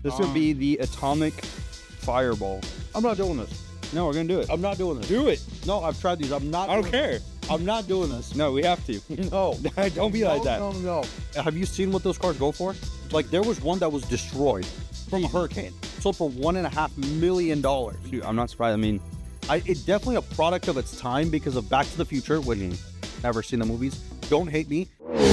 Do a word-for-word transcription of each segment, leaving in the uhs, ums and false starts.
This would be the Atomic Fireball. I'm not doing this. No, we're going to do it. I'm not doing this. Do it. No, I've tried these. I'm not. I don't doing care. This. I'm not doing this. No, we have to. No. Don't be like no, that. No, no, no. Have you seen what those cars go for? Like, there was one that was destroyed from a hurricane. Sold for one and a half million dollars. Dude, I'm not surprised. I mean, I, it's definitely a product of its time because of Back to the Future, which never seen the movies. Don't hate me.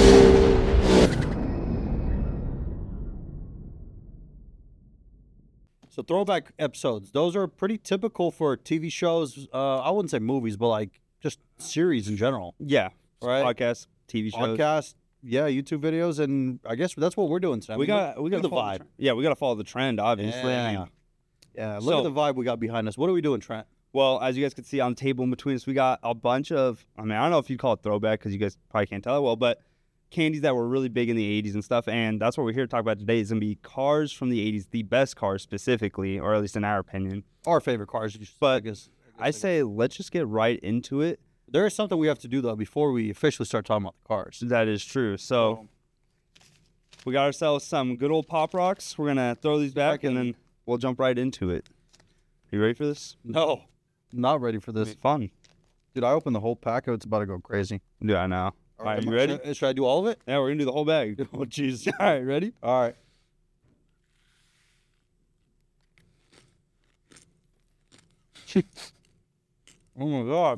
So throwback episodes, those are pretty typical for T V shows. Uh, I wouldn't say movies, but like just series in general. yeah. Right. Podcasts, T V shows. Podcast, yeah, YouTube videos, and I guess that's what we're doing today. We got we got the follow vibe. trend. Yeah, we got to follow the trend, obviously. I Yeah. mean, Yeah, look So- at the vibe we got behind us. What are we doing, Trent? well, as you guys can see on the table in between us, we got a bunch of, I mean, I don't know if you'd call it throwback because you guys probably can't tell it well, but candies that were really big in the eighties and stuff. And that's what we're here to talk about today is going to be cars from the eighties, the best cars specifically, or at least in our opinion. Our favorite cars. But I guess, I say let's just get right into it. there is something we have to do though before we officially start talking about the cars. That is true. So we got ourselves some good old Pop Rocks. We're going to throw these back and then we'll jump right into it. You ready for this? No, not ready for this, It's fun. dude. I opened the whole pack. It's about to go crazy. Yeah, I know. All right, Am you I- ready? Should, should I do all of it? Yeah, we're going to do the whole bag. Oh, jeez. All right, ready? All right. Oh my god.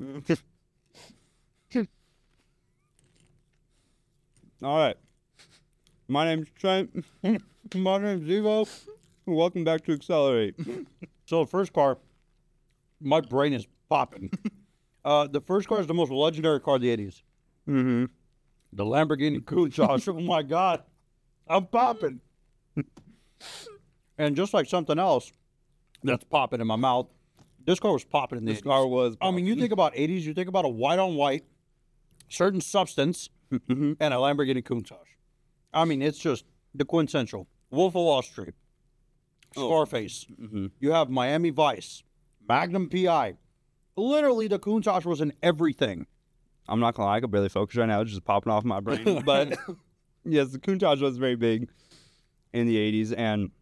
All right. My name's Trent. My name's Evo. Welcome back to Accelerate. So the first car, my brain is popping. uh, the first car is the most legendary car of the eighties. Mm-hmm. The Lamborghini Countach. Oh my god. I'm popping. And just like something else that's popping in my mouth, this car was popping in the This eighties. car was. I mean, you think about eighties, you think about a white on white, certain substance, Mhm. and a Lamborghini Countach. I mean, it's just the quintessential. Wolf of Wall Street, Oh. Scarface. Mm-hmm. You have Miami Vice, Magnum P I. Literally, the Countach was in everything. I'm not gonna lie, I could barely focus right now. It's just popping off my brain. But yes, the Countach was very big in the eighties, and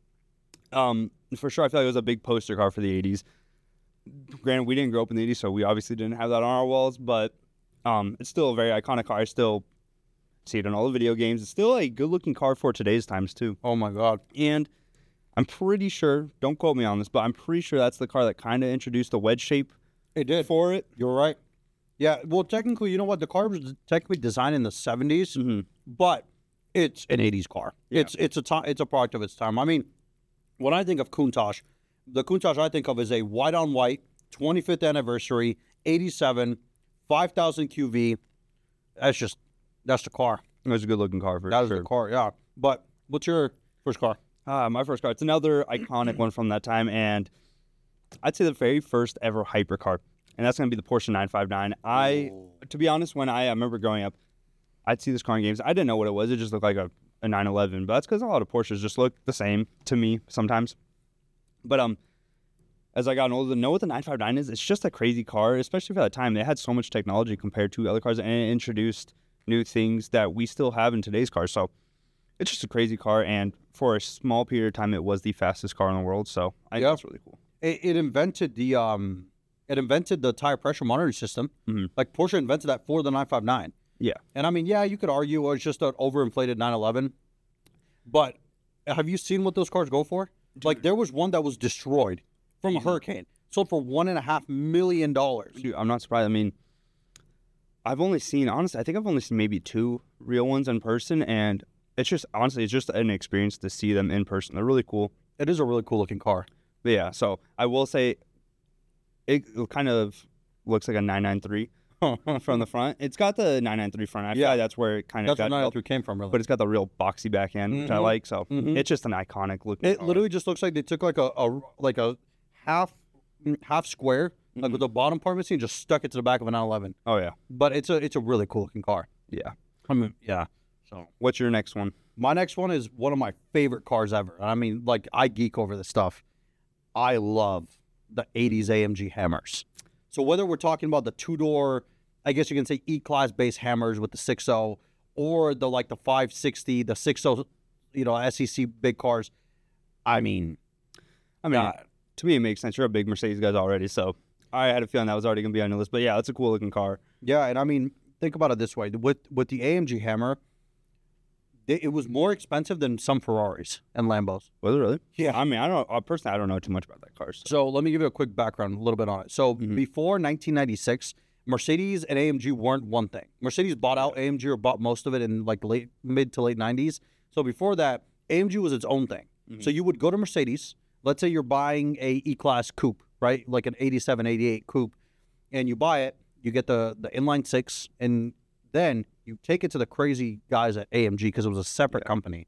um, for sure, I feel like it was a big poster car for the eighties. Granted, we didn't grow up in the eighties, so we obviously didn't have that on our walls. But um, it's still a very iconic car. I still see it in all the video games. It's still a good-looking car for today's times too. Oh my God. And I'm pretty sure, don't quote me on this, but I'm pretty sure that's the car that kind of introduced the wedge shape It did. for it. You're right. Yeah, well, technically, you know what? The car was technically designed in the seventies, Mm-hmm. but it's an eighties car. Yeah. It's it's a ti- it's a product of its time. I mean, when I think of Countach, the Countach I think of is a white on white, twenty-fifth anniversary, eighty-seven, five thousand Q V. That's just that's the car. It was a good-looking car for That was sure. the car. Yeah. But what's your first car? Uh, my first car. It's another iconic one from that time, and I'd say the very first ever hypercar, and that's going to be the Porsche nine five nine. I, to be honest, when I, I remember growing up, I'd see this car in games. I didn't know what it was. It just looked like a, a nine eleven, but that's because a lot of Porsches just look the same to me sometimes. But um, as I got older, to know what the nine five nine is, it's just a crazy car, especially for that time. They had so much technology compared to other cars, and it introduced new things that we still have in today's cars. So it's just a crazy car, and for a small period of time, it was the fastest car in the world. So I think Yeah. that's really cool. It, it invented the um, it invented the tire pressure monitoring system. Mhm. Like Porsche invented that for the nine five nine. Yeah. And I mean, yeah, you could argue well, it's just an overinflated nine eleven, but have you seen what those cars go for? Like there was one that was destroyed from a hurricane, sold for one and a half million dollars. Dude, I'm not surprised. I mean, I've only seen, honestly, I think I've only seen maybe two real ones in person, and it's just, honestly, it's just an experience to see them in person. They're really cool. It is a really cool looking car. But yeah, so I will say it kind of looks like a nine ninety-three from the front. It's got the nine ninety-three front. I feel Yeah. like that's where it kind of That's where got nine built, ninety-three came from, really. but it's got the real boxy back end, which I Mhm. like. So Mhm. it's just an iconic looking It car. literally just looks like they took like a, a like a half half square, like with the bottom part missing, and just stuck it to the back of a nine eleven. Oh, yeah. But it's a it's a really cool looking car. Yeah. I mean, yeah. So What's your next one? my next one is one of my favorite cars ever. I mean, like I geek over this stuff. I love the eighties A M G Hammers. So whether we're talking about the two door, I guess you can say E class base Hammers with the six oh, or the like the five sixty, the six oh, you know, S E C big cars. I mean, I mean, God. to me, it makes sense. You're a big Mercedes guy already, so I had a feeling that was already going to be on the list. But yeah, it's a cool looking car. Yeah, and I mean, think about it this way: with with the A M G Hammer, they, it was more expensive than some Ferraris and Lambos. Was it really? Yeah. I mean, I don't uh, personally, I don't know too much about that car. So. So let me give you a quick background, a little bit on it. So Mhm. before nineteen ninety-six, Mercedes and A M G weren't one thing. Mercedes bought out A M G or bought most of it in like late mid to late nineties. So before that, A M G was its own thing. Mhm. So you would go to Mercedes. Let's say you're buying a E-Class coupe, right? Like an eighty-seven, eighty-eight coupe, and you buy it. You get the the inline six, and then you take it to the crazy guys at A M G because it was a separate Yeah. company,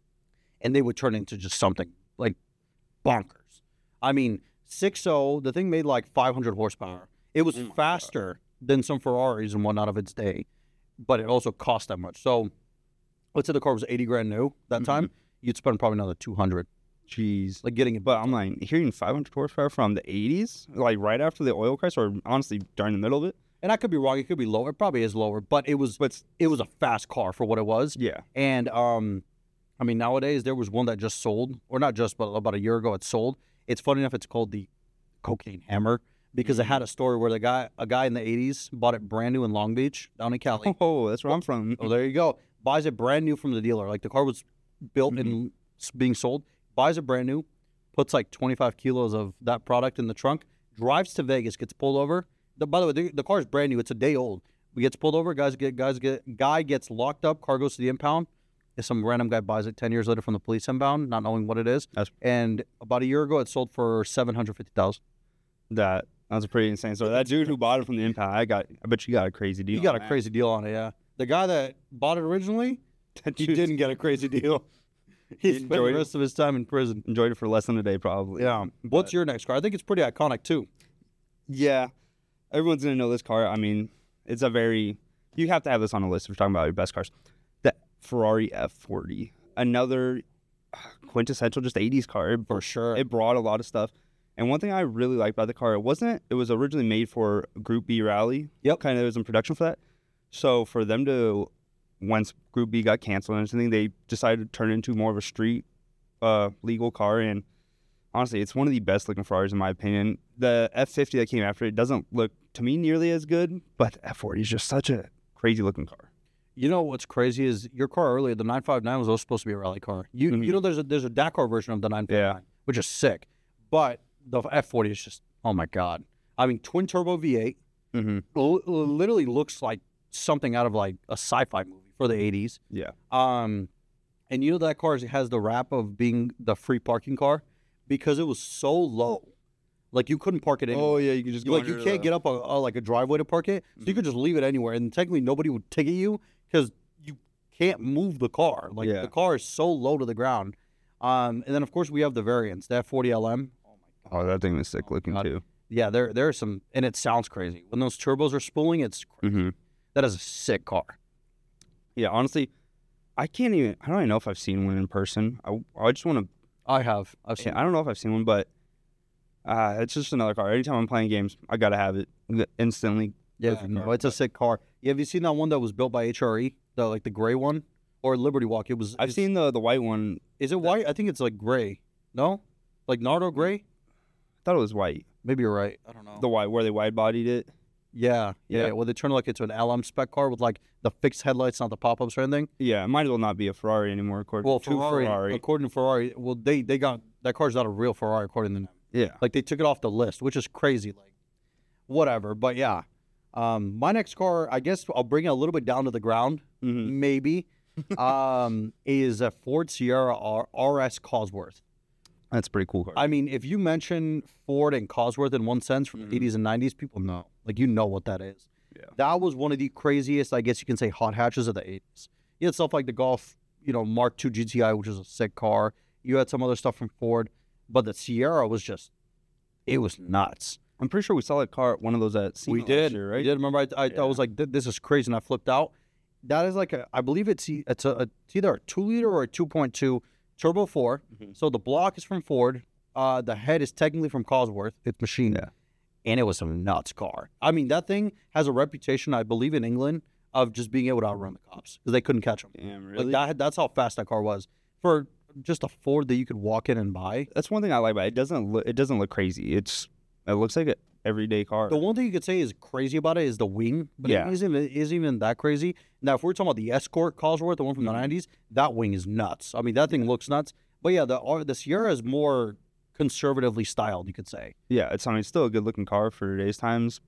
and they would turn it into just something like bonkers. I mean, six oh, the thing made like five hundred horsepower. It was Oh my faster than some Ferraris and whatnot of its day, but it also cost that much. So let's say the car was eighty grand new that Mhm. time, you'd spend probably another two hundred, Jeez. like getting it. But I'm like hearing five hundred horsepower from the eighties, like right after the oil crash, or honestly during the middle of it. And I could be wrong. It could be lower. It probably is lower, but it was But it was a fast car for what it was. yeah, And um, I mean, nowadays there was one that just sold, or not just, but about a year ago it sold. It's funny enough. It's called the Cocaine Hammer because it had a story where the guy, a guy in the eighties, bought it brand new in Long Beach, down in Cali. oh, that's where I'm from. Oh, there you go. Buys it brand new from the dealer. Like the car was built and s- being sold. Buys it brand new, puts like twenty-five kilos of that product in the trunk, drives to Vegas, gets pulled over. The, by the way, the, the car is brand new. It's a day old. We gets pulled over. Guys get guys get guy gets locked up. Car goes to the impound. And some random guy buys it ten years later from the police impound, not knowing what it is. That's- and about a year ago, it sold for seven hundred fifty thousand. That that's a pretty insane story. That dude who bought it from the impact, I got. I bet you got a crazy deal. He got on a that. crazy deal on it. Yeah, the guy that bought it originally, That he dude didn't get a crazy deal. He He spent the enjoyed it. rest of his time in prison. enjoyed it for less than a day, probably. Yeah. What's your next car? I think it's pretty iconic too. Yeah, everyone's gonna know this car. I mean, it's a very. You have to have this on the list if we're talking about your best cars. The Ferrari F forty, another uh, quintessential just eighties car. It, For sure. it brought a lot of stuff. And one thing I really liked about the car, it wasn't. It was originally made for Group B rally. Yep. Kind of was in production for that. So for them to, once Group B got canceled and everything, they decided to turn it into more of a street, uh, legal car. And honestly, it's one of the best looking Ferraris in my opinion. The F fifty that came after it doesn't look to me nearly as good, but the F forty is just such a crazy looking car. You know what's crazy is your car earlier, the nine five nine was also supposed to be a rally car. You Mhm. you know there's a there's a Dakar version of the nine five nine, Yeah. which is sick. But the F forty is just, oh my God. I mean, twin turbo V eight Mm-hmm. l- literally looks like something out of like a sci-fi movie for the eighties. Yeah. Um, and you know that car has the rap of being the free parking car because it was so low. Like you couldn't park it anywhere. Oh yeah, you can just You, go like you under can't the- get up a, a like a driveway to park it, so you could just leave it anywhere, and technically nobody would ticket you because you can't move the car. Like Yeah. the car is so low to the ground. Um, and then of course we have the variants, that forty L M. Oh my God! Oh, that thing was sick looking God. too. Yeah, there there are some, and it sounds crazy when those turbos are spooling. It's crazy. Mm-hmm. That is a sick car. Yeah, honestly, I can't even. I don't even know if I've seen one in person. I, I just want to. I have. I've seen. I don't know if I've seen one, but uh, it's just another car. Anytime I'm playing games, I gotta have it instantly. Yeah, perfect no, car, it's a but- sick car. Yeah, have you seen that one that was built by H R E, the like the gray one, or Liberty Walk? It was. I've it's- seen the the white one. Is it white? I think it's like gray. No, like Nardo gray. I thought it was white. Maybe you're right. I don't know. The white where they wide bodied it. Yeah, yeah. Yeah. Well, they turn it like into an L M spec car with like the fixed headlights, not the pop-ups or anything. Yeah, it might as well not be a Ferrari anymore. According Well, to Ferrari, Ferrari. according to Ferrari, well, they they got that car's not a real Ferrari according to them. Yeah. Like they took it off the list, which is crazy. Like, whatever. But yeah, um, my next car, I guess I'll bring it a little bit down to the ground, Mm-hmm. maybe. um, is a Ford Sierra R- RS Cosworth. That's a pretty cool car. I mean, if you mention Ford and Cosworth in one sense from Mhm. the eighties and nineties, people know. Like, you know what that is. Yeah. That was one of the craziest, I guess you can say, hot hatches of the eighties. You had stuff like the Golf, you know, Mark two G T I, which is a sick car. You had some other stuff from Ford. But the Sierra was just, it was nuts. I'm pretty sure we saw that car, one of those at SEMA We last did, year, right? We did. Remember, I, I, I Yeah. was like, "Th- this is crazy, and I flipped out. That is like a, I believe it's e- it's a, a it's either a two liter or a two point two turbo four. Mhm. So the block is from Ford. Uh, the head is technically from Cosworth. It's machined. Yeah. And it was a nuts car. I mean, that thing has a reputation, I believe, in England of just being able to outrun the cops because they couldn't catch them. Damn, really? Like that, that's how fast that car was. For just a Ford that you could walk in and buy. That's one thing I like about it. It doesn't look, it doesn't look crazy. It's it looks like an everyday car. The one thing you could say is crazy about it is the wing, but Yeah. it isn't, it isn't even that crazy. Now, if we're talking about the Escort Cosworth, the one from Mhm. the nineties, that wing is nuts. I mean, that thing looks nuts. But yeah, the R- the Sierra is more conservatively styled, you could say. Yeah, it's I mean, it's still a good looking car for today's times.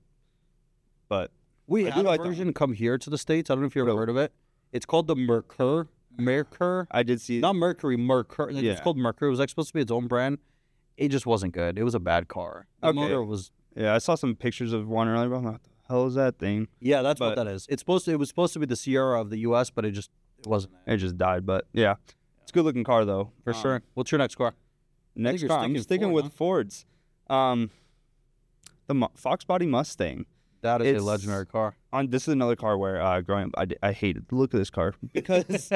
But We I had do a like that version come here to the States. I don't know if you ever Really? heard of it. It's called the Mercur. Mercur. I did see Not Mercury, Mercur. It's Yeah. called Mercur. It was like supposed to be its own brand. It just wasn't good. It was a bad car. The Okay. motor was. yeah, I saw some pictures of one earlier. But I'm like, what the hell is that thing? Yeah, that's what But- that is. It's supposed to. It was supposed to be the Sierra of the U S, but it just it wasn't. It just died. But yeah, it's a good looking car though. For Um, sure. What's your next car? Next you're car, I'm sticking sticking Ford, with huh? Fords. Um, the Mu- Fox Body Mustang. That is It's- a legendary car. On this is another car where uh, growing up, I, d- I hated the look of this car because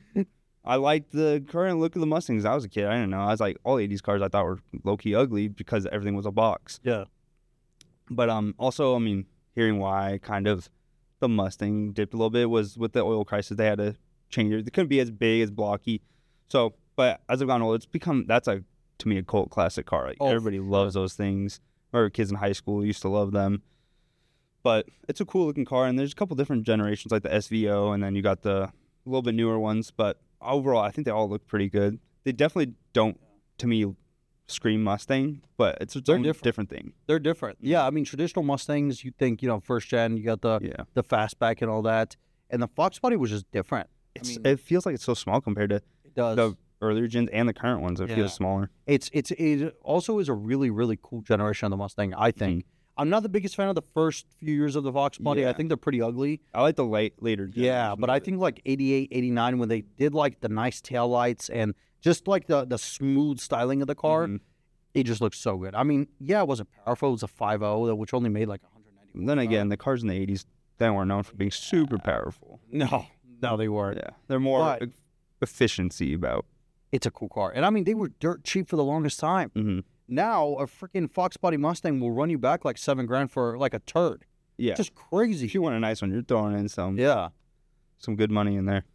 I liked the current look of the Mustangs. I was a kid. I didn't know. I was like, all eighties cars I thought were low key ugly because everything was a box. Yeah. But um, also, I mean, hearing why kind of the Mustang dipped a little bit was with the oil crisis. They had to change it. It couldn't be as big, as blocky. So, but as I've gotten older, it's become that's a to me a cult classic car. Like Oh, for everybody loves those things. Remember kids in high school used to love them. But it's a cool looking car, and there's a couple different generations like the S V O, and then you got the a little bit newer ones. But overall, I think they all look pretty good. They definitely don't, to me, scream Mustang, but it's its They're own different. different thing. They're different. Yeah, I mean traditional Mustangs, you think, you know, first gen, you got the Yeah. the fastback and all that. And the Fox Body was just different. It's, mean- it feels like it's so small compared to It does. the earlier gens and the current ones. It Yeah. feels smaller. It's it's it also is a really, really cool generation of the Mustang, I think. I'm not the biggest fan of the first few years of the Fox Body. I Yeah. think they're pretty ugly. I like the late later. Yeah, generation but of I it. think like eighty-eight, eighty-nine, when they did like the nice taillights and just like the the smooth styling of the car, Mhm. it just looks so good. I mean, yeah, it wasn't powerful. It was a five oh, which only made like one hundred ninety. Then again, the cars in the eighties they weren't known for being super powerful. No, no, they weren't. Yeah, they're more But- e- efficiency about. It's a cool car. And I mean, they were dirt cheap for the longest time. hmm Now, a freaking Fox Body Mustang will run you back like seven grand for like a turd. Yeah, Just crazy. if you want a nice one, you're throwing in some Yeah. some good money in there.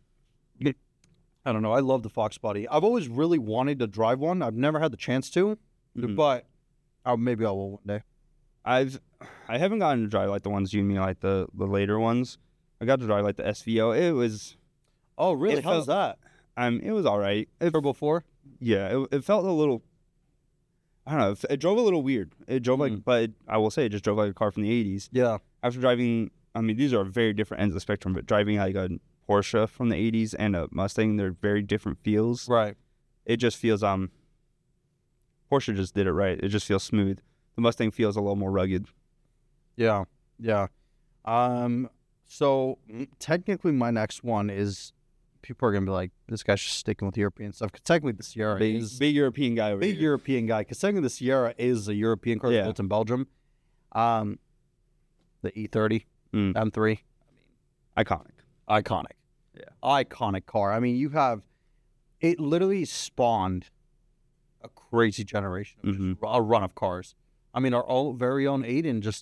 I don't know. I love the Fox Body. I've always really wanted to drive one. I've never had the chance to, Mhm. but uh, maybe I will one day. I've I haven't gotten to drive like the ones you mean like the the later ones. I got to drive like the S V O. It was Oh, really? It How's that? um it was all right. It, Turbo four? yeah, it, it felt a little. I don't know. It, it drove a little weird. It drove like, Mhm. but it, I will say it just drove like a car from the eighties. Yeah. After driving, I mean, these are very different ends of the spectrum, but driving like a Porsche from the eighties and a Mustang, they're very different feels. Right. It just feels, um, Porsche just did it right. It just feels smooth. The Mustang feels a little more rugged. Yeah. Yeah. Um. So mm, technically, my next one is people are gonna be like, "This guy's just sticking with European stuff." 'Cause technically, the Sierra Big, is big European guy over big here. European guy. Because technically, the Sierra is a European car Yeah. built in Belgium. Um, the E thirty Mm. M three, Iconic. iconic. Yeah. Iconic car. I mean, you have it literally spawned a crazy generation of Mhm. just a run of cars. I mean, our all very own Aiden just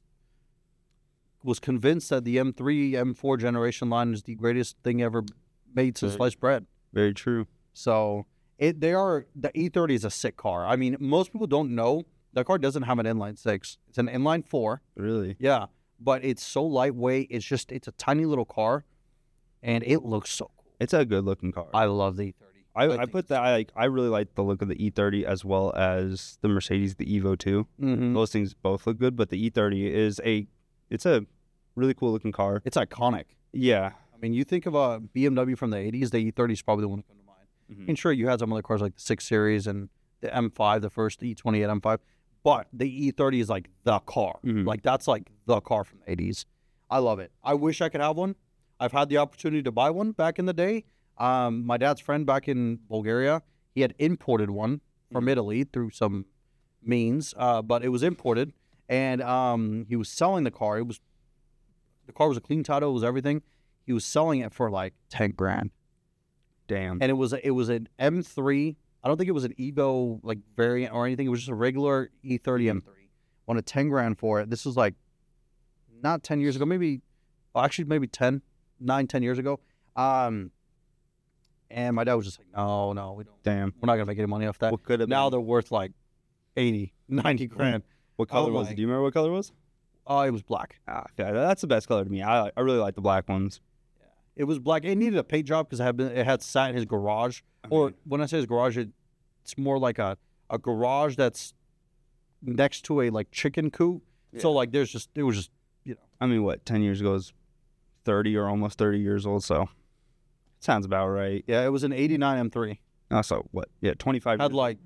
was convinced that the M three, M four generation line is the greatest thing ever made since Right. sliced bread. Very true. So it they are the E thirty is a sick car. I mean, most people don't know that car doesn't have an inline six. It's an inline four. Really. Yeah, but it's so lightweight. It's just it's a tiny little car, and it looks so cool. It's a good looking car. I love the E thirty. I, I think put that, I like, I really like the look of the E thirty as well as the Mercedes, the Evo two. Mm-hmm. Those things both look good, but the E thirty is a, it's a really cool looking car. It's iconic. Yeah. I mean, you think of a B M W from the eighties, the E thirty is probably the one that comes to mind. Mhm. And sure, you had some other cars like the six Series and the M five, the first E twenty-eight M five, but the E thirty is like the car. Mhm. Like that's like the car from the eighties. I love it. I wish I could have one. I've had the opportunity to buy one back in the day. Um, my dad's friend back in Bulgaria, he had imported one from Italy through some means, uh, but it was imported, and um, he was selling the car. It was the car was a clean title, it was everything. He was selling it for like ten grand, Damn. and it was a, it was an M three. I don't think it was an Evo like variant or anything. It was just a regular E thirty M three. Wanted ten grand for it. This was like not ten years ago, maybe well, actually maybe ten, nine, ten years ago. Um, And my dad was just like, no, no, we don't. Damn. We're not going to make any money off that. What could have Now been? they're worth like eighty, ninety grand. What color Oh was my- it? Do you remember what color it was? Oh, it was black. Ah, yeah, that's the best color to me. I I really like the black ones. It was black. It needed a paint job because it had, been, it had sat in his garage. Or when I say his garage, it, it's more like a, a garage that's next to a like chicken coop. So like there's just, it was just, you know. I mean, what, ten years ago is thirty or almost thirty years old, so sounds about right. Yeah, it was an eighty-nine M three. Oh, so what? Yeah, twenty-five Had years. like,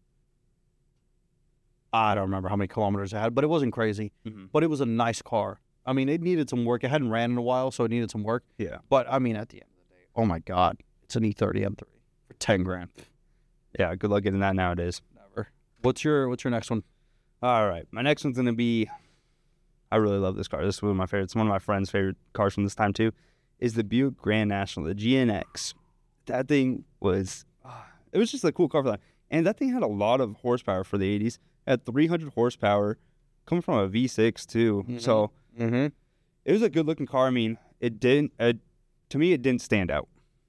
I don't remember how many kilometers it had, but it wasn't crazy. Mhm. But it was a nice car. I mean, it needed some work. It hadn't ran in a while, so it needed some work. Yeah. But I mean, at the end of the day, oh my God, it's an E thirty M three for ten grand. Yeah, good luck getting that nowadays. Never. What's your What's your next one? All right, my next one's going to be, I really love this car. This is one of my favorites. One of my friend's favorite cars from this time, too, is the Buick Grand National, the G N X. That thing was, ah, it was just a cool car for that. And that thing had a lot of horsepower for the eighties. It had three hundred horsepower, coming from a V six, too. Mhm. So Mm-hmm. it was a good-looking car. I mean, it didn't, uh, to me, it didn't stand out.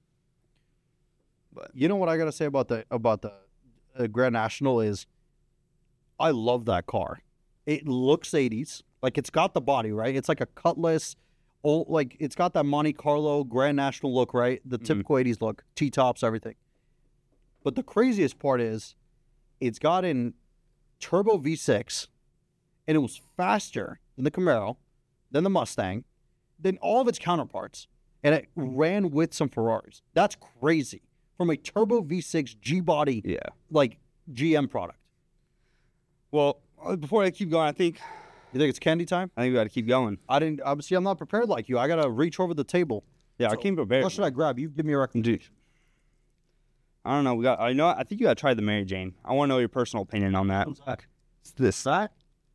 But you know what I gotta say about the about the uh, Grand National is, I love that car. It looks eighties, like it's got the body right. It's like a Cutlass, old like it's got that Monte Carlo Grand National look, right? The Mhm. typical eighties look, T tops, everything. But the craziest part is, it's got an turbo V six, and it was faster than the Camaro, than the Mustang, than all of its counterparts, and it ran with some Ferraris. That's crazy. From a turbo V six G body, Yeah. like G M product. Well, uh, before I keep going, I think You think it's candy time? I think we got to keep going. I didn't. Obviously, I'm not prepared like you. I gotta reach over the table. Yeah, I So, came prepared. What should I grab? You give me a recommendation. Dude, I don't know. We got. I know. I think you got to try the Mary Jane. I want to know your personal opinion on that. What's that? It's this. That?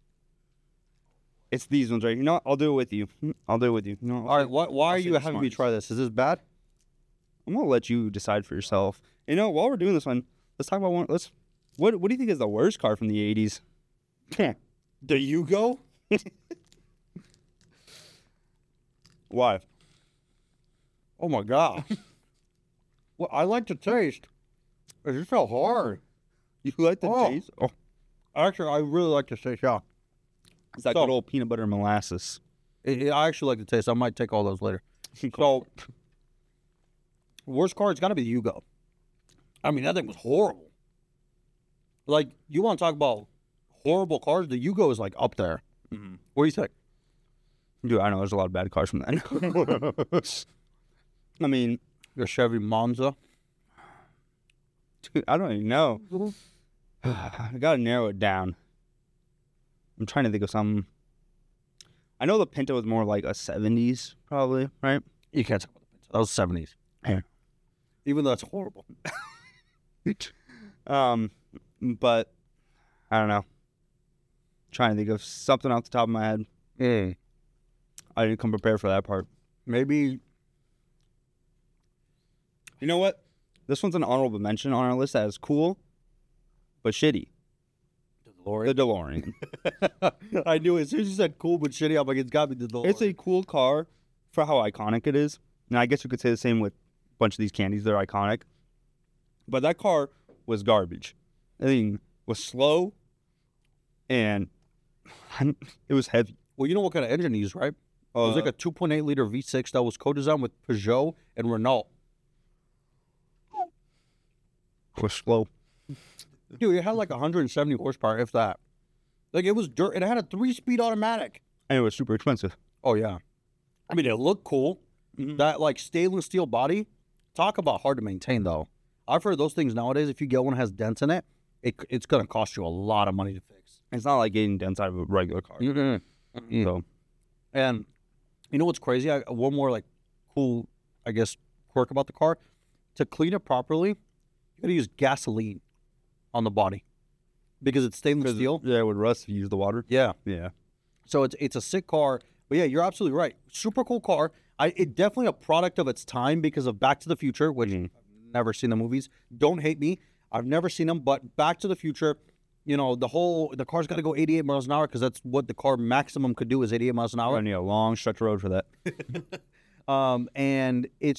It's these ones right. You know what? I'll do it with you. I'll do it with you. you know, All right. Why, why I'll are say you the having me smartest. try this? Is this bad? I'm gonna let you decide for yourself. You know, while we're doing this one, let's talk about one. Let's. What What do you think is the worst car from the eighties? The Yugo? Why? Oh my god. Well, I like the taste. It just felt hard. You like the Oh. taste? Oh, Actually, I really like the taste. Yeah. it's that So- good old peanut butter and molasses. It- it- I actually like the taste. I might take all those later. So, worst car, it's got to be the Yugo. I mean, that thing was horrible. Like, you want to talk about horrible cars? The Yugo is like up there. Mhm. What do you think? Dude, I know there's a lot of bad cars from that. I mean, Your Chevy Monza. dude, I don't even know. I gotta narrow it down. I'm trying to think of some. I know the Pinto is more like a seventies, probably, right? You can't talk about the Pinto. That was seventies. Yeah. Even though it's horrible. Um, but I don't know. Trying to think of something off the top of my head. Mm. I didn't come prepared for that part. Maybe. You know what? This one's an honorable mention on our list that is cool, but shitty. The The DeLorean. DeLorean. I knew it. As soon as you said cool but shitty, I'm like, it's got to be the DeLorean. It's a cool car for how iconic it is. And I guess you could say the same with a bunch of these candies. They're iconic. But that car was garbage. I think was slow and it was heavy. Well, you know what kind of engine he used, right? It was like a two point eight liter V six that was co-designed with Peugeot and Renault. was slow. Dude, it had like one hundred seventy horsepower, if that. Like, it was dirt. It had a three-speed automatic. And it was super expensive. Oh, yeah. I mean, it looked cool. Mhm. That, like, stainless steel body. Talk about hard to maintain, though. I've heard those things nowadays, if you get one that has dents in it, it it's going to cost you a lot of money to fix. It's not like getting dents out of a regular car. Mm-hmm. So And you know what's crazy? I, one more, like, cool, I guess, quirk about the car. To clean it properly, you got to use gasoline on the body because it's stainless steel. Yeah, it would rust if you use the water. Yeah. Yeah. So it's it's a sick car. But yeah, you're absolutely right. Super cool car. I it definitely a product of its time because of Back to the Future, which Mhm. I've never seen the movies. Don't hate me. I've never seen them, but Back to the Future, you know, the whole the car's got to go eighty-eight miles an hour because that's what the car maximum could do is eighty-eight miles an I hour. need a long stretch of road for that. Um, and it's just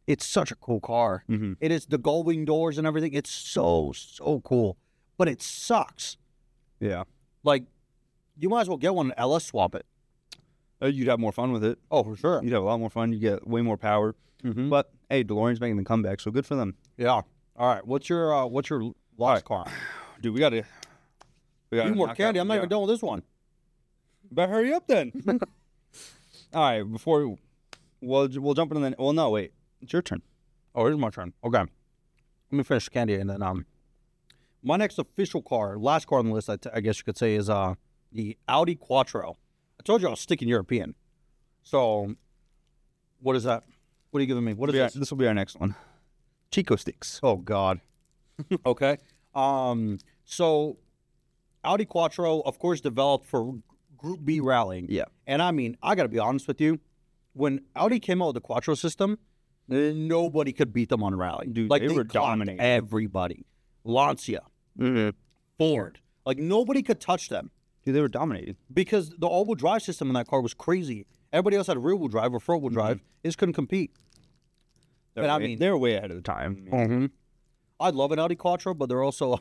It's such a cool car. Mm-hmm. It is the gull wing doors and everything. It's so, so cool. But it sucks. Yeah. Like, you might as well get one and L S swap it. Uh, you'd have more fun with it. Oh, for sure. You'd have a lot more fun. You get way more power. Mm-hmm. But hey, DeLorean's making the comeback, so good for them. Yeah. All right. What's your uh, what's your last car? Dude, we gotta. We gotta Need more knock candy. out- I'm not yeah. even done with this one. Better hurry up then. All right, before we, we'll we'll jump in and then. Well, no, wait. It's your turn. Oh, it is my turn. Okay. Let me finish the candy and then um, my next official car, last car on the list, I, t- I guess you could say, is uh the Audi Quattro. I told you I was sticking European. So, what is that? What are you giving me? What is Be our- this? this will be our next one. Chico sticks. Oh God. Okay. Um. So, Audi Quattro, of course, developed for Group B rallying. Yeah. And I mean, I gotta be honest with you, when Audi came out with the Quattro system, nobody could beat them on rally. Dude, like they were clocked dominating. everybody. Lancia, Mm-hmm. Ford, like nobody could touch them Dude, they were dominating. because the all-wheel drive system in that car was crazy. Everybody else had rear-wheel drive or front-wheel drive. They just couldn't compete. They're But I way- mean- they were way ahead of the time. Mm-hmm. I'd love an Audi Quattro, but they're also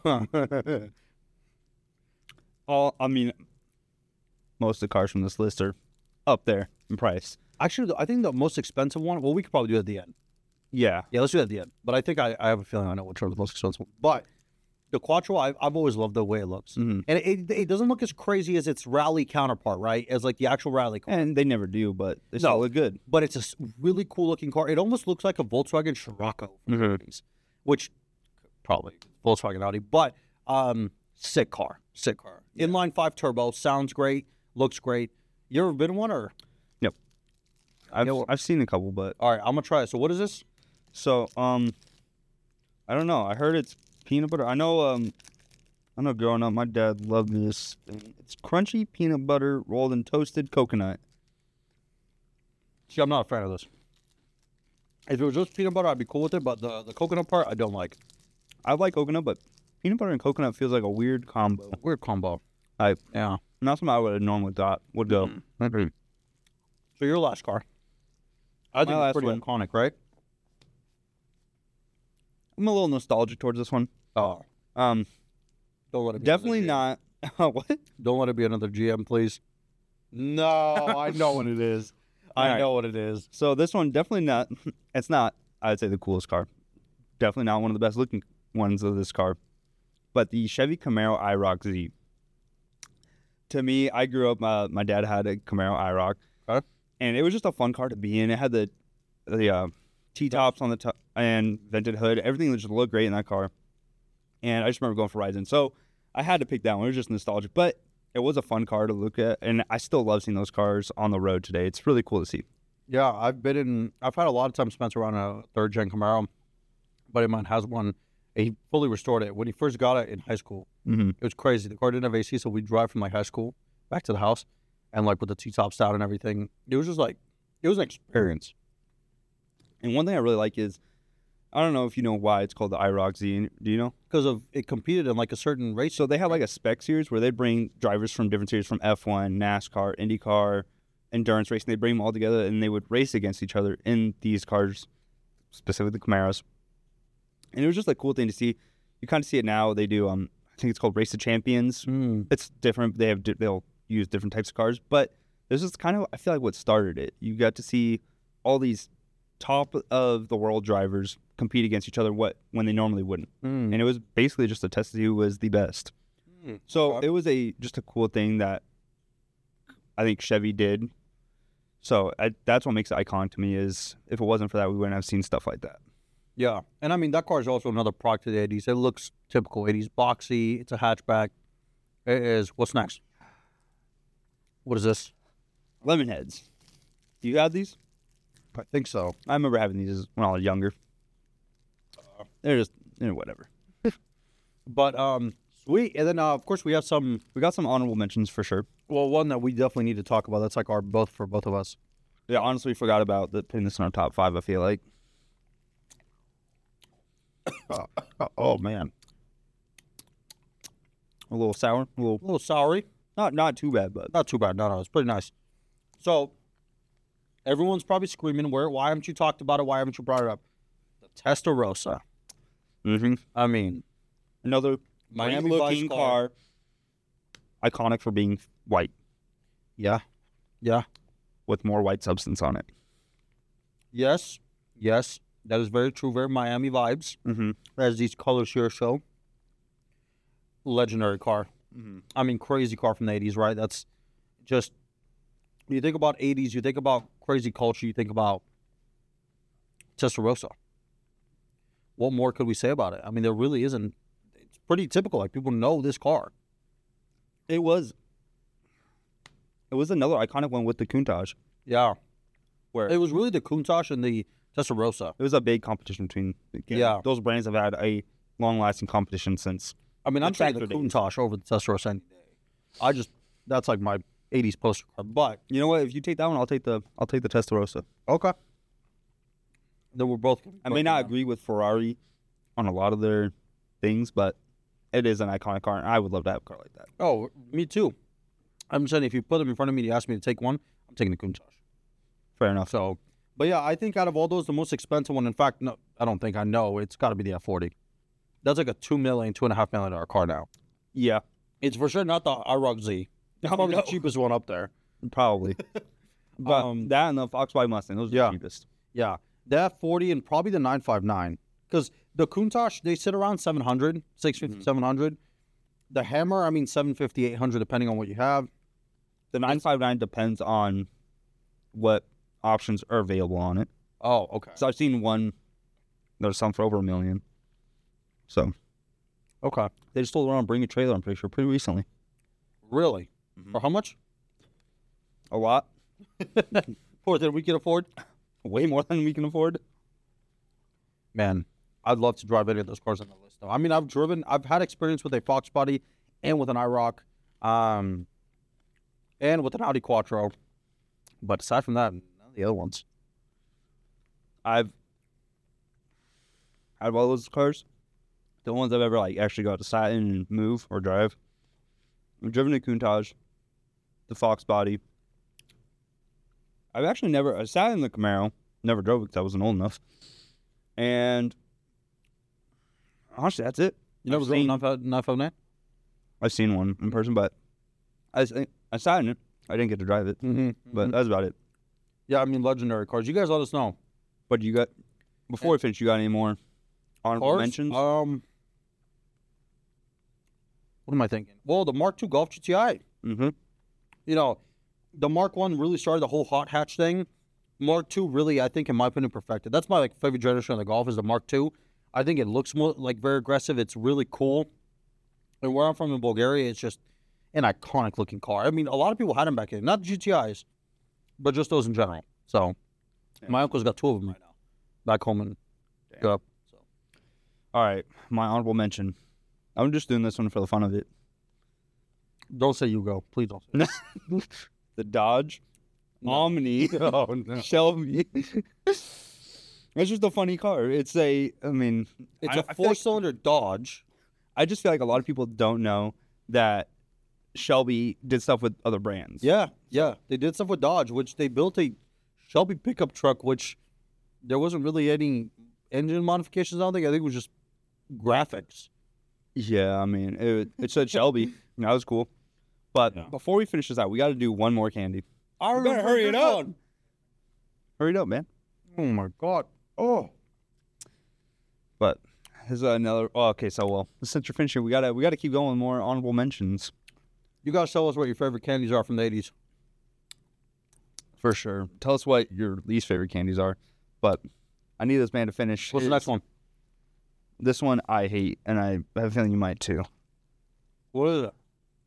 All I mean, most of the cars from this list are up there in price. actually. I think the most expensive one. Well, we could probably do it at the end. Yeah. Yeah, let's do it at the end. But I think I, I have a feeling I know which one is the most expensive one. But the Quattro, I, I've always loved the way it looks. Mm-hmm. And it, it, it doesn't look as crazy as its rally counterpart, right? As like the actual rally car. And they never do, but they still No. look good. But it's a s- really cool looking car. It almost looks like a Volkswagen Scirocco, from the Mhm. eighties, which probably Volkswagen Audi. But um, sick car, sick car. Inline five turbo, sounds great, looks great. You ever been in one or? I've Yeah, well- I've seen a couple, but All right, I'm gonna try it. So what is this? so um, I don't know. I heard it's peanut butter. I know um, I know. Growing up, my dad loved this thing. It's crunchy peanut butter rolled in toasted coconut. See, I'm not a fan of this. If it was just peanut butter, I'd be cool with it. But the, the coconut part, I don't like. I like coconut, but peanut butter and coconut feels like a weird combo. Weird combo. I Yeah. not something I would have normally thought would go. So your last car. I think My it's last pretty one. iconic, right? I'm a little nostalgic towards this one. Oh, Um, don't let it be definitely another not. What? G M. Don't let it be another G M, please. No, I know what it is. I Alright. know what it is. So this one definitely not. It's not. I'd say the coolest car. Definitely not one of the best looking ones of this car. But the Chevy Camaro I ROC Z. To me, I grew up. Uh, my dad had a Camaro I ROC, Okay. and it was just a fun car to be in. It had the the uh, T tops on the top and vented hood. Everything just looked great in that car. And I just remember going for rides in. So I had to pick that one. It was just nostalgic, but it was a fun car to look at, and I still love seeing those cars on the road today. It's really cool to see. Yeah, I've been in. I've had a lot of time spent around a third gen Camaro. A buddy of mine has one. He fully restored it when he first got it in high school. Mm-hmm. It was crazy. The car didn't have A C, so we drive from like high school back to the house, and like with the T tops down and everything. It was just like it was an experience. And one thing I really like is, I don't know if you know why it's called the I ROC Z. Do you know? Because of it competed in like a certain race. So they have like a spec series where they bring drivers from different series, from F one, NASCAR, IndyCar, endurance racing. They bring them all together and they would race against each other in these cars, specifically the Camaros. And it was just a cool thing to see. You kind of see it now. They do, um, I think it's called Race of Champions. Mm. It's different. They have di- they'll use different types of cars, but this is kind of, I feel like, what started it. You got to see all these top of the world drivers compete against each other what when they normally wouldn't. Mm. And it was basically just a test to see who was the best. Mm. So Okay. it was a just a cool thing that I think Chevy did. So I, that's what makes it iconic to me. Is if it wasn't for that, we wouldn't have seen stuff like that. Yeah, and I mean that car is also another product of the eighties. It looks typical eighties, boxy. It's a hatchback. It is. What's next? What is this? Lemonheads. Do you have these? I think so. I remember having these when I was younger. They're just you know, whatever. But um, sweet. And then uh, of course we have some. We got some honorable mentions for sure. Well, one that we definitely need to talk about. That's like our both for both of us. Yeah, honestly, we forgot about the, putting this in our top five. I feel like Uh, oh man, a little sour, a little a little soury. not not too bad, but Not too bad. No, no, it's pretty nice. So everyone's probably screaming, "Where? Why haven't you talked about it? Why haven't you brought it up?" Testarossa. Mm-hmm. I mean, Another Miami looking Vice car. Iconic for being white yeah, yeah, with more white substance on it. yes, yes. That is very true. Very Miami vibes, Mm-hmm. as these colors here show. Legendary car. Mm-hmm. I mean, crazy car from the eighties, right? That's just, you think about eighties, you think about crazy culture, you think about Testarossa. What more could we say about it? I mean, there really isn't. It's pretty typical. Like, people know this car. It was. It was another iconic one with the Countach, Yeah. where It was really the Countach and the Testarossa. it was a big competition between. Yeah. Those brands have had a long-lasting competition since. I mean, The I'm taking the tractor days. Countach over the Testarossa any day. I just, that's like my eighties poster car. But, You know what? If you take that one, I'll take the I'll take the Testarossa. okay. Then we're both. I may not agree with Ferrari on a lot of their things, but it is an iconic car, and I would love to have a car like that. Oh, me too. I'm saying if you put them in front of me and you ask me to take one, I'm taking the Countach. Fair enough. So, but yeah, I think out of all those, the most expensive one, in fact, no, I don't think I know, it's got to be the F forty. That's like a two million, two and a half million dollar car now. Yeah, It's for sure not the IROC Z. It's Oh, probably no. the cheapest one up there. probably. but Um, that and the Volkswagen Mustang, those are yeah. the cheapest. Yeah, the F forty and probably the nine five nine. Because the Countach, they sit around seven hundred, six fifty, Mhm. seven hundred. The Hammer, I mean, seven fifty, eight hundred, depending on what you have. The nine five nine depends on what options are available on it. Oh, okay. So I've seen one. There's some for over a million. So Okay. they just told around bring a trailer. I'm pretty sure pretty recently. Really? Mhm. For how much? A lot, More than we can afford? way more than we can afford. Man, I'd love to drive any of those cars on the list, though. I mean, I've driven, I've had experience with a Fox Body and with an IROC, um, and with an Audi Quattro. But aside from that, none of the other ones. I've out of all those cars, the ones I've ever like actually got to sit in and move or drive. I've driven the Countach, the Fox Body. I've actually never I sat in the Camaro, never drove it because I wasn't old enough. And honestly, that's it. You never I've drove a seen- nine five nine? I've seen one in person, but I s- I sat in it. I didn't get to drive it, Mm-hmm. but that's about it. yeah, I mean, legendary cars. You guys let us know. But you got before we finish, you got any more honorable Cars? mentions? Um, what am I thinking? Well, the Mark two Golf G T I. mm-hmm. You know, the Mark one really started the whole hot hatch thing. Mark two really, I think, in my opinion, perfected. That's my like favorite generation of the Golf is the Mark two. I think it looks more like very aggressive. It's really cool. And where I'm from in Bulgaria, it's just an iconic looking car. I mean, a lot of people had them back then, not the G T Is, but just those in general. So Yeah. my uncle's got two of them right now, back home in Damn. Europe. So All right, my honorable mention. I'm just doing this one for the fun of it. don't say you go, please don't. Say The Dodge Omni oh no. Shelby. It's just a funny car. It's a, I mean, It's I- a I feel like- four-cylinder Dodge. I just feel like a lot of people don't know that Shelby did stuff with other brands. Yeah, yeah. They did stuff with Dodge, which they built a Shelby pickup truck, which there wasn't really any engine modifications. I don't think. I think it was just graphics. Yeah, I mean, it, it said Shelby. and that was cool. But Yeah. before we finish this out, we got to do one more candy. I better hurry it up. Hurry it up, man. Oh my god. Oh. But here's another. Oh, okay, so well, since you're finishing, we gotta we gotta keep going with more honorable mentions. You guys tell us what your favorite candies are from the eighties. For sure. Tell us what your least favorite candies are. But I need this man to finish. What's the his- next one? This one I hate, and I have a feeling you might too. What is it?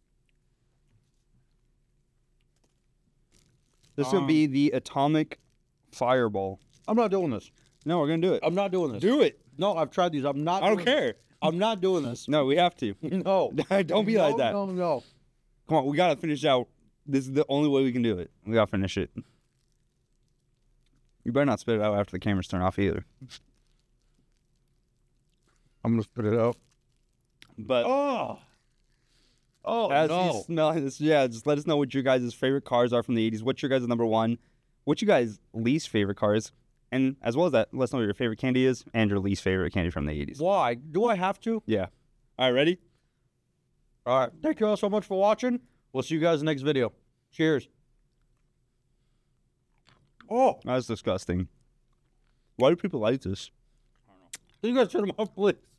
This Um, would be the Atomic Fireball. I'm not doing this. No, we're gonna do it. I'm not doing this. Do it. No, I've tried these. I'm not. I don't doing this. care. I'm not doing this. No, we have to. No. Don't be no, like that. No, no. Come on, we gotta finish out. This is the only way we can do it. We gotta finish it. You better not spit it out after the cameras turn off either. I'm gonna spit it out. But Oh. Oh as no. you smell this, yeah, just let us know what your guys' favorite cars are from the eighties. What's your guys' number one? What's your guys' least favorite cars? And as well as that, let us know what your favorite candy is and your least favorite candy from the eighties. Why? Do I have to? Yeah. All right, ready? All right. Thank you all so much for watching. We'll see you guys in the next video. Cheers. Oh, That's disgusting. Why do people like this? can you guys turn them off, please?